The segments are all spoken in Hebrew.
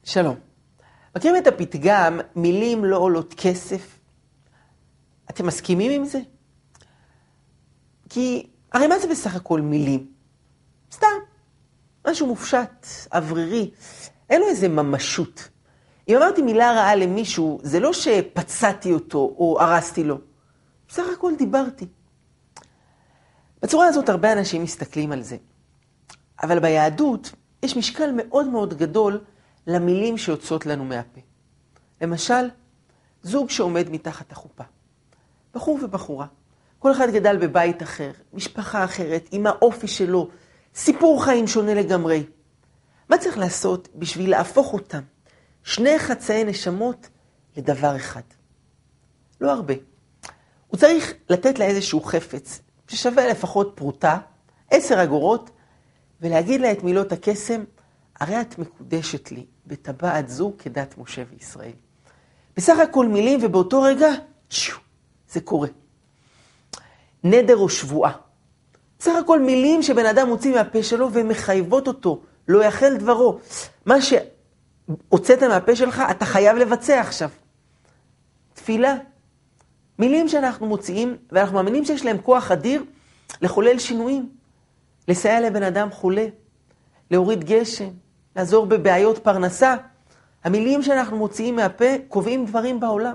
שלום. מכירים את הפתגם, מילים לא עולות כסף? אתם מסכימים עם זה? כי הרי מה זה בסך הכל מילים? סתם, משהו מופשט, אוורירי, אין לו איזה ממשות. אם אמרתי מילה רעה למישהו, זה לא שפצעתי אותו או הרסתי לו. בסך הכל דיברתי. בצורה הזאת הרבה אנשים מסתכלים על זה. אבל ביהדות יש משקל מאוד מאוד גדול למילים שיוצאות לנו מהפה. למשל, זוג שעומד מתחת החופה. בחור ובחורה. כל אחד גדל בבית אחר, משפחה אחרת, עם האופי שלו, סיפור חיים שונה לגמרי. מה צריך לעשות בשביל להפוך אותם, שני חצאי נשמות, לדבר אחד? לא הרבה. הוא צריך לתת לה איזשהו חפץ, ששווה לפחות פרוטה, 10 אגורות, ולהגיד לה את מילות הקסם, הרי את מקודשת לי בטבעת זו כדת משה וישראל. בסך הכל מילים, ובאותו רגע, זה קורה. נדר או שבועה. בסך הכל מילים שבן אדם מוציא מהפה שלו ומחייבות אותו, לא יחל דברו. מה שהוצאת מהפה שלך, אתה חייב לבצע עכשיו. תפילה. מילים שאנחנו מוציאים, ואנחנו מאמינים שיש להם כוח אדיר לחולל שינויים. לסייע לבן אדם חולה, להוריד גשם, לעזור בבעיות פרנסה. המילים שאנחנו מוציאים מהפה קובעים דברים בעולם.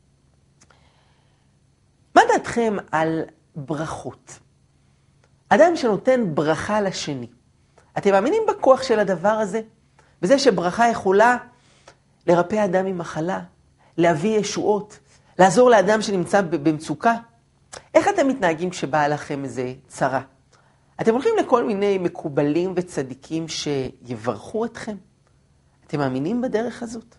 מה דעתכם על ברכות? אדם שנותן ברכה לשני. אתם מאמינים בכוח של הדבר הזה? בזה שברכה יכולה לרפא אדם ממחלה, להביא ישועות, לעזור לאדם שנמצא במצוקה? איך אתם מתנהגים כשבאה לכם איזה צרה? אתם הולכים לכל מיני מקובלים וצדיקים שיברכו אתכם? אתם מאמינים בדרך הזאת?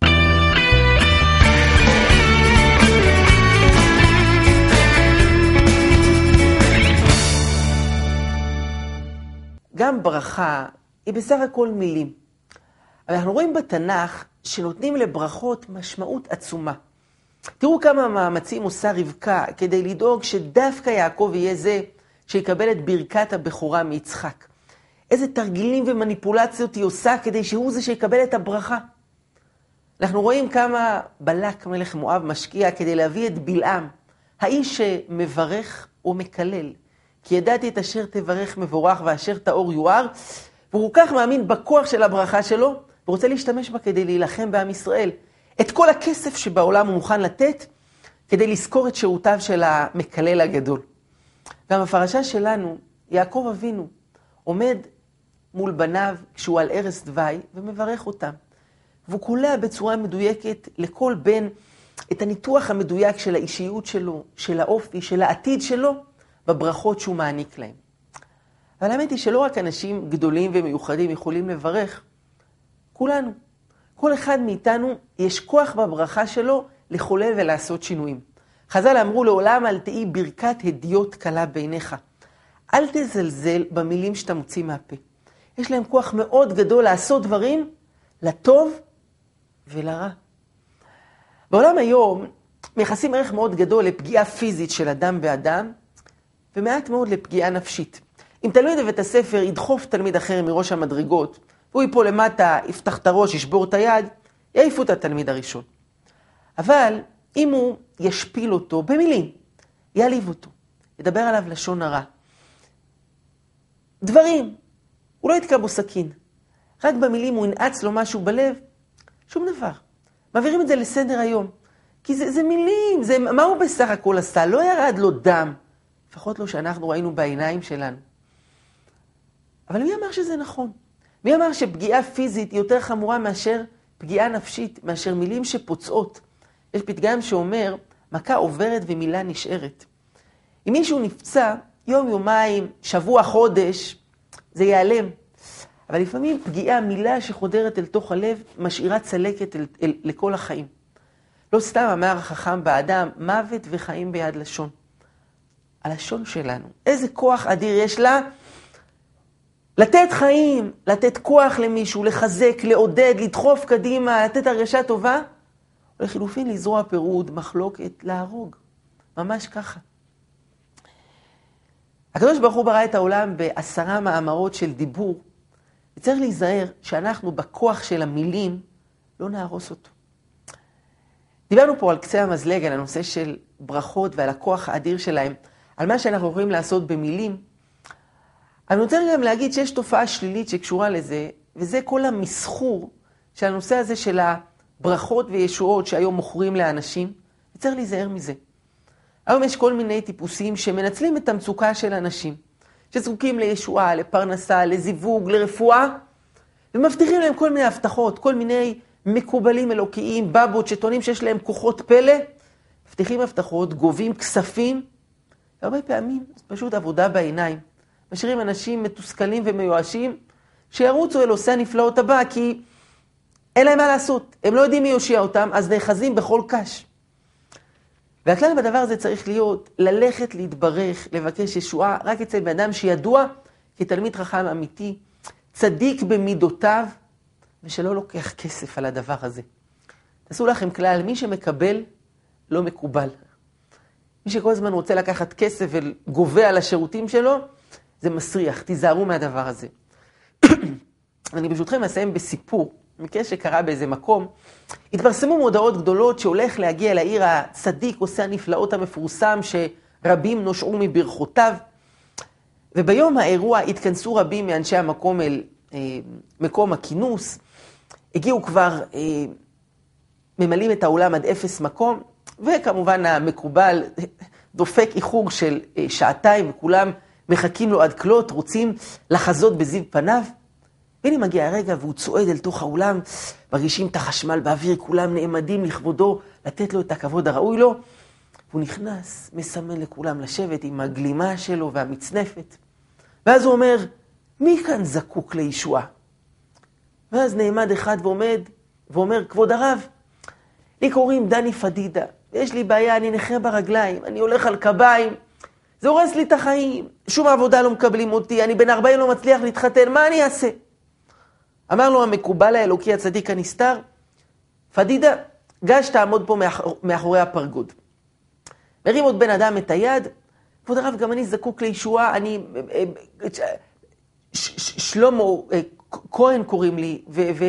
גם ברכה היא בסך הכל מילים. אבל אנחנו רואים בתנ"ך שנותנים לברכות משמעות עצומה. תראו כמה מאמצים עושה רבקה כדי לדאוג שדווקא יעקב יהיה זה שיקבל את ברכת הבכורה מיצחק. איזה תרגילים ומניפולציות היא עושה כדי שהוא זה שיקבל את הברכה. אנחנו רואים כמה בלק מלך מואב משקיע כדי להביא את בלעם, האיש שמברך או מקלל. כי ידעתי את אשר תברך מבורך ואשר תאור יואר, והוא כך מאמין בכוח של הברכה שלו, ורוצה להשתמש בה כדי להילחם בעם ישראל. את כל הכסף שבעולם הוא מוכן לתת, כדי לזכור את שירותיו של המקלל הגדול. גם הפרשה שלנו, יעקב אבינו, עומד מול בניו כשהוא על ערש דווי ומברך אותם. והוא קולע בצורה מדויקת לכל בן את הניתוח המדויק של האישיות שלו, של האופי, של העתיד שלו, בברכות שהוא מעניק להם. אבל האמת היא שלא רק אנשים גדולים ומיוחדים יכולים לברך, כולנו. כל אחד מאיתנו יש כוח בברכה שלו לחולל ולעשות שינויים. חז"ל אמרו לעולם אל תהי ברכת הדיוט קלה בעיניך. אל תזלזל במילים שאתה מוציא מהפה. יש להם כוח מאוד גדול לעשות דברים לטוב ולרע. בעולם היום מייחסים ערך מאוד גדול לפגיעה פיזית של אדם באדם, ומעט מאוד לפגיעה נפשית. אם תלמיד בבית הספר ידחוף תלמיד אחר מראש המדרגות, והוא ייפול למטה, יפתח את הראש, ישבור את היד, יעיפו את התלמיד הראשון. אבל אם הוא ישפיל אותו במילים, יעליב אותו, ידבר עליו לשון הרע. דברים, הוא לא יתקע בו סכין. רק במילים הוא ינעץ לו משהו בלב, שום דבר. מעבירים את זה לסדר היום. כי זה מילים, מה הוא בסך הכל עשה? לא ירד לו דם. לפחות לא שאנחנו ראינו בעיניים שלנו. אבל מי אמר שזה נכון? מי אמר שפגיעה פיזית היא יותר חמורה מאשר פגיעה נפשית, מאשר מילים שפוצעות? יש פתגם שאומר, מכה עוברת ומילה נשארת. אם מישהו נפצע, יום, יומיים, שבוע, חודש, זה ייעלם. אבל לפעמים פגיעה, מילה שחודרת אל תוך הלב, משאירה צלקת לכל החיים. לא סתם אמר החכם באדם, מוות וחיים ביד לשון. הלשון שלנו, איזה כוח אדיר יש לה, לתת חיים, לתת כוח למישהו, לחזק, לעודד, לדחוף קדימה, לתת הרגשה טובה, ולחילופין לזרוע פירוד, מחלוקת, להרוג. ממש ככה. הקדוש ברוך הוא ברא את העולם ב10 מאמרות של דיבור, וצריך להיזהר שאנחנו בכוח של המילים לא נהרוס אותו. דיברנו פה על קצה המזלג, על הנושא של ברכות ועל הכוח האדיר שלהם, על מה שאנחנו יכולים לעשות במילים. אני רוצה גם להגיד שיש תופעה שלילית שקשורה לזה, וזה כל המסחור של הנושא הזה של הברכות וישועות שהיום מוכרים לאנשים, וצריך להיזהר מזה. היום יש כל מיני טיפוסים שמנצלים את המצוקה של אנשים, שזקוקים לישועה, לפרנסה, לזיווג, לרפואה, ומבטיחים להם כל מיני הבטחות, כל מיני מקובלים אלוקיים, בבות שטוענים שיש להם כוחות פלא, מבטיחים הבטחות, גובים כספים, והרבה פעמים זה פשוט עבודה בעיניים. משאירים אנשים מתוסכלים ומיואשים, שירוצו אל עושה הנפלאות הבא, כי אין להם מה לעשות. הם לא יודעים מי יושיע אותם, אז נאחזים בכל קש. והכלל בדבר הזה צריך להיות ללכת, להתברך, לבקש ישועה, רק אצל בן אדם שידוע כתלמיד חכם אמיתי, צדיק במידותיו, ושלא לוקח כסף על הדבר הזה. תעשו לכם כלל, מי שמקבל לא מקובל. מי שכל הזמן רוצה לקחת כסף וגובה על השירותים שלו, זה מסריח, תיזהרו מהדבר הזה. אני ברשותכם אסיים בסיפור, מקרה שקרה באיזה מקום. התפרסמו מודעות גדולות שהולך להגיע לעיר הצדיק, עושה הנפלאות המפורסם, שרבים נושעו מברכותיו. וביום האירוע התכנסו רבים מאנשי המקום אל מקום הכינוס. הגיעו כבר, ממלאים את האולם עד 0 מקום, וכמובן המקובל דופק איחור של שעתיים, וכולם מחכים לו עד כלות, רוצים לחזות בזיו פניו. והנה מגיע הרגע והוא צועד אל תוך האולם, מרגישים את החשמל באוויר, כולם נעמדים לכבודו, לתת לו את הכבוד הראוי לו. הוא נכנס, מסמן לכולם לשבת עם הגלימה שלו והמצנפת. ואז הוא אומר, מי כאן זקוק לישועה? ואז נעמד אחד ואומר, כבוד הרב, לי קוראים דני פדידה, יש לי בעיה, אני נכה ברגליים, אני הולך על קביים, זה הורס לי את החיים, שום עבודה לא מקבלים אותי, אני בן 40 לא מצליח להתחתן, מה אני אעשה? אמר לו המקובל האלוקי הצדיק הנסתר, פדידה, גש תעמוד פה מאחורי הפרגוד. מרים עוד בן אדם את היד, כבוד הרב, גם אני זקוק לישועה, אני, שלמה כהן קוראים לי,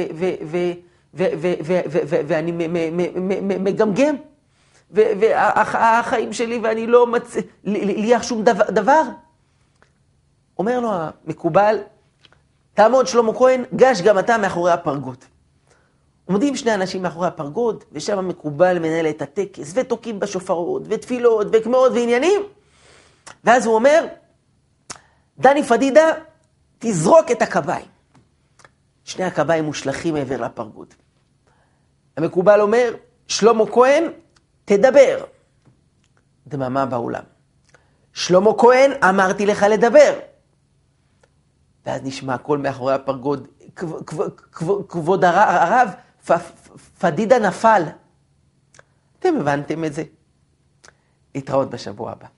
ואני מגמגם, והחיים שלי ואני לא ליח שום דבר. אומר לו המקובל, תעמוד שלמה כהן, גש גם אתה מאחורי הפרגוד. עומדים שני אנשים מאחורי הפרגוד, ושם המקובל מנהל את הטקס, ותוקים בשופרות, ותפילות, וכמאות ועניינים. ואז הוא אומר, דני פדידה, תזרוק את הקביים. שני הקביים מושלכים מעבר לפרגוד. המקובל אומר, שלמה כהן, תדבר. דממה באולם. שלמה כהן, אמרתי לך לדבר. ואז נשמע הכל מאחורי הפרגוד, כבוד הרב, פדידה נפל. אתם הבנתם את זה? להתראות בשבוע הבא.